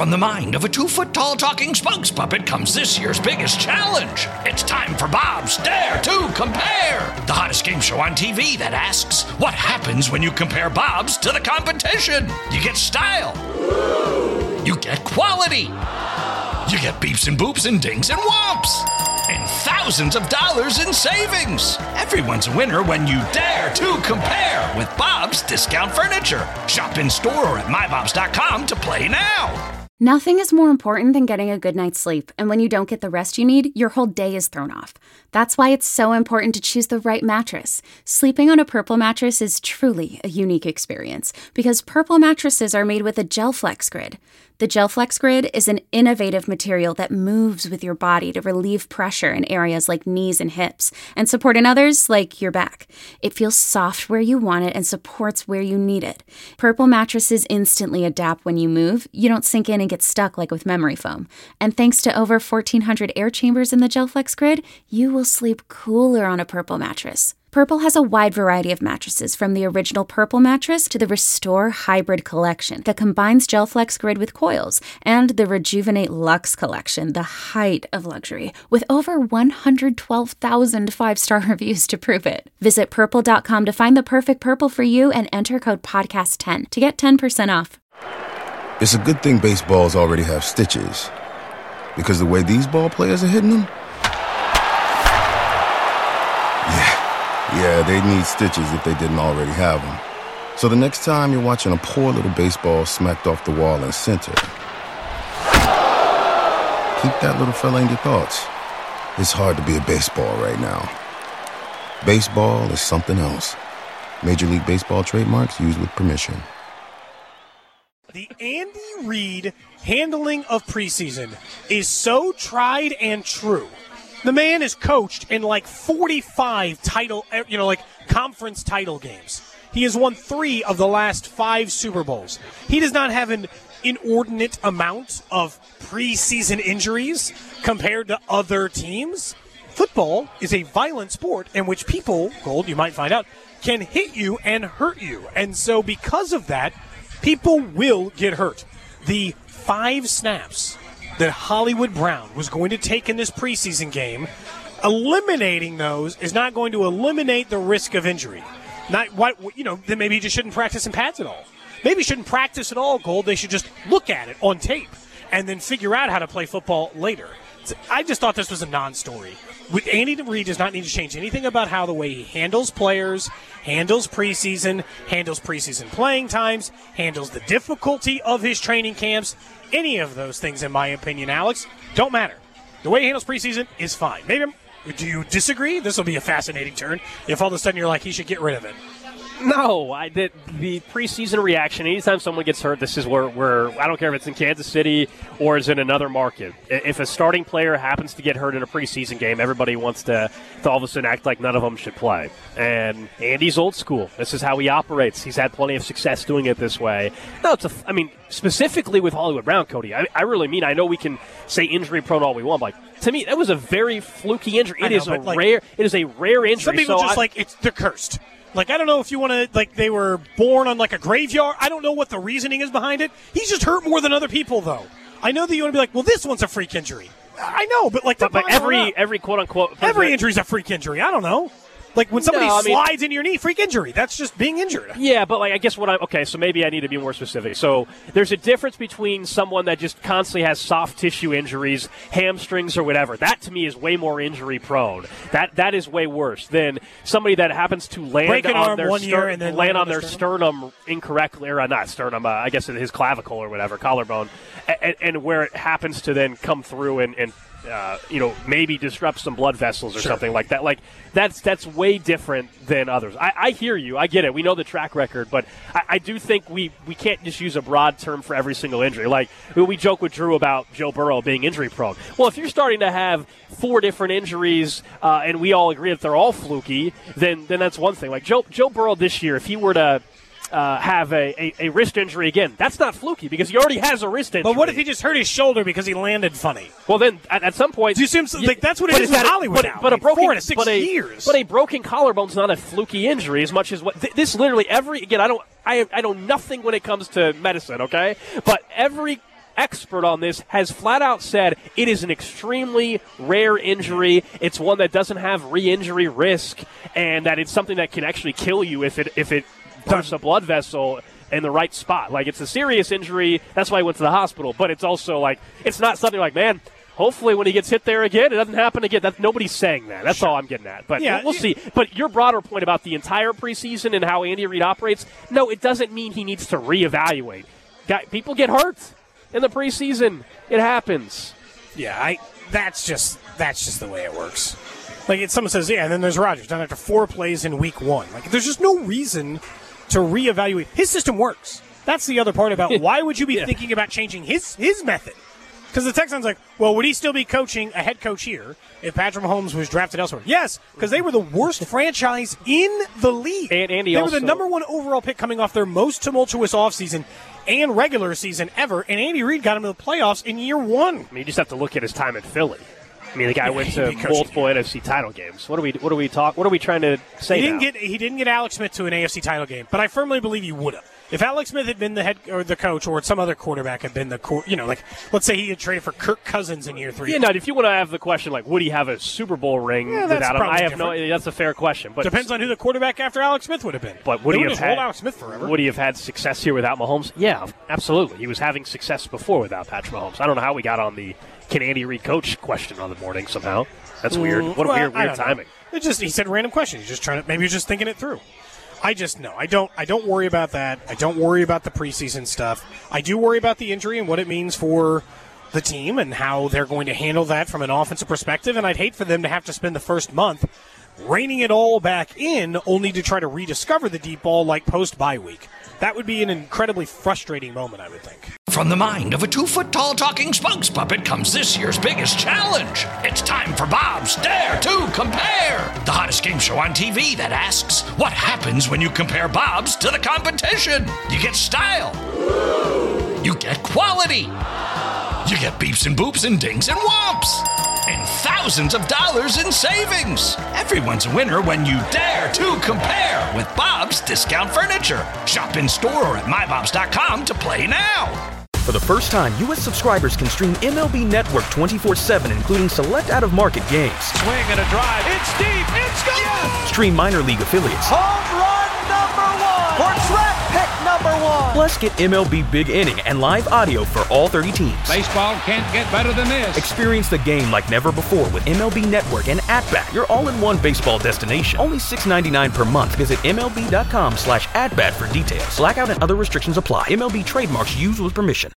From the mind of a 2-foot-tall talking spokes puppet comes this year's biggest challenge. It's time for Bob's Dare to Compare, the hottest game show on TV that asks, what happens when you compare Bob's to the competition? You get style. You get quality. You get beeps and boops and dings and whomps. And thousands of dollars in savings. Everyone's a winner when you dare to compare with Bob's Discount Furniture. Shop in store or at mybobs.com to play now. Nothing is more important than getting a good night's sleep, and when you don't get the rest you need, your whole day is thrown off. That's why it's so important to choose the right mattress. Sleeping on a Purple mattress is truly a unique experience, because Purple mattresses are made with a GelFlex Grid. The GelFlex Grid is an innovative material that moves with your body to relieve pressure in areas like knees and hips, and support in others like your back. It feels soft where you want it and supports where you need it. Purple mattresses instantly adapt when you move. You don't sink in and get stuck like with memory foam. And thanks to over 1,400 air chambers in the GelFlex Grid, you will sleep cooler on a Purple mattress. Purple has a wide variety of mattresses, from the original Purple mattress to the Restore Hybrid collection that combines GelFlex Grid with coils, and the Rejuvenate Luxe collection, the height of luxury, with over 112,000 five-star reviews to prove it. Visit Purple.com to find the perfect Purple for you and enter code PODCAST10 to get 10% off. It's a good thing baseballs already have stitches, because the way these ball players are hitting them, yeah, they need stitches if they didn't already have them. So the next time you're watching a poor little baseball smacked off the wall in center, keep that little fella in your thoughts. It's hard to be a baseball right now. Baseball is something else. Major League Baseball trademarks used with permission. The Andy Reid handling of preseason is so tried and true. The man has coached in like 45 conference title games. He has won 3 of the last 5 Super Bowls. He does not have an inordinate amount of preseason injuries compared to other teams. Football is a violent sport in which people, Gold, you might find out, can hit you and hurt you. And so because of that, people will get hurt. The 5 snaps that Hollywood Brown was going to take in this preseason game, eliminating those is not going to eliminate the risk of injury. Then maybe he just shouldn't practice in pads at all. Maybe he shouldn't practice at all, Gold. They should just look at it on tape and then figure out how to play football later. I just thought this was a non-story. Andy Reid does not need to change anything about how the way he handles players, handles preseason playing times, handles the difficulty of his training camps. Any of those things, in my opinion, Alex, don't matter. The way he handles preseason is fine. Do you disagree? This will be a fascinating turn if all of a sudden you're like, he should get rid of it. No, the preseason reaction, anytime someone gets hurt, this is where I don't care if it's in Kansas City or it's in another market. If a starting player happens to get hurt in a preseason game, everybody wants to all of a sudden act like none of them should play. And Andy's old school. This is how he operates. He's had plenty of success doing it this way. No, specifically with Hollywood Brown, Cody, I really mean, I know we can say injury prone all we want, but to me, that was a very fluky injury. It is a rare injury. Some people they're cursed. I don't know if you want to, they were born on, a graveyard. I don't know what the reasoning is behind it. He's just hurt more than other people, though. I know that you want to be like, well, this one's a freak injury. I know, but, every quote-unquote... Every injury's a freak injury. I don't know. When somebody slides into your knee, freak injury. That's just being injured. Yeah, but I guess so maybe I need to be more specific. So there's a difference between someone that just constantly has soft tissue injuries, hamstrings or whatever. That to me is way more injury prone. That is way worse than somebody that happens to land on their sternum incorrectly, or not sternum, I guess his clavicle or whatever, collarbone, and where it happens to then come through and maybe disrupt some blood vessels or something like that. That's way different than others. I hear you. I get it. We know the track record, but I do think we can't just use a broad term for every single injury. We joke with Drew about Joe Burrow being injury prone. Well, if you're starting to have 4 different injuries and we all agree that they're all fluky, then that's one thing. Joe Burrow this year, if he were to have a wrist injury again, that's not fluky because he already has a wrist injury. But what if he just hurt his shoulder because he landed funny? Well, then at some point, do you see that's what it is in Hollywood now. But 4 to 6 years. But a broken collarbone's not a fluky injury as much as what this literally I know nothing when it comes to medicine. Okay, but every expert on this, has flat out said it is an extremely rare injury. It's one that doesn't have re-injury risk, and that it's something that can actually kill you if it bursts a blood vessel in the right spot. Like, it's a serious injury. That's why he went to the hospital. But it's also like, it's not something like, man, hopefully when he gets hit there again, it doesn't happen again. Nobody's saying that. That's all I'm getting at. But we'll see. But your broader point about the entire preseason and how Andy Reid operates, no, it doesn't mean he needs to reevaluate. People get hurt in the preseason. It happens. Yeah, that's just the way it works. Like, someone says, and then there's Rodgers done after 4 plays in week 1. Like, there's just no reason to reevaluate. His system works. That's the other part about why would you be thinking about changing his method? Because the Texans like, well, would he still be coaching a head coach here if Patrick Mahomes was drafted elsewhere? Yes, because they were the worst franchise in the league. And Andy they were the number 1 overall pick coming off their most tumultuous offseason and regular season ever, and Andy Reid got him to the playoffs in year 1. I mean, you just have to look at his time in Philly. I mean, the guy went to multiple NFC title games. What are we trying to say? He didn't get Alex Smith to an AFC title game, but I firmly believe he would have. If Alex Smith had been the head or the coach, or some other quarterback had been let's say he had traded for Kirk Cousins in year 3. Yeah, no. If you want to have the question, like, would he have a Super Bowl ring without him? I have no. That's a fair question, but depends on who the quarterback after Alex Smith would have been. But would he have had Alex Smith forever? Would he have had success here without Mahomes? Yeah, absolutely. He was having success before without Patrick Mahomes. I don't know how we got on the can Andy Reid coach question on the morning somehow. That's weird. What a weird timing. He said random question. He's just maybe he was just thinking it through. I don't worry about that. I don't worry about the preseason stuff. I do worry about the injury and what it means for the team and how they're going to handle that from an offensive perspective. And I'd hate for them to have to spend the first month reining it all back in only to try to rediscover the deep ball like post-bye week. That would be an incredibly frustrating moment, I would think. From the mind of a 2-foot-tall talking spokes puppet comes this year's biggest challenge. It's time for Bob's Dare to Compare, the hottest game show on TV that asks, what happens when you compare Bob's to the competition? You get style. You get quality. You get beeps and boops and dings and whomps. And thousands of dollars in savings. Everyone's a winner when you dare to compare with Bob's Discount Furniture. Shop in store or at mybobs.com to play now. For the first time, U.S. subscribers can stream MLB Network 24/7, including select out-of-market games. Swing and a drive. It's deep. It's gone. Yes! Stream minor league affiliates. Home run number 1. Or draft pick number 1. Plus, get MLB Big Inning and live audio for all 30 teams. Baseball can't get better than this. Experience the game like never before with MLB Network and At-Bat, your all-in-one baseball destination. Only $6.99 per month. Visit MLB.com/atbat for details. Blackout and other restrictions apply. MLB trademarks used with permission.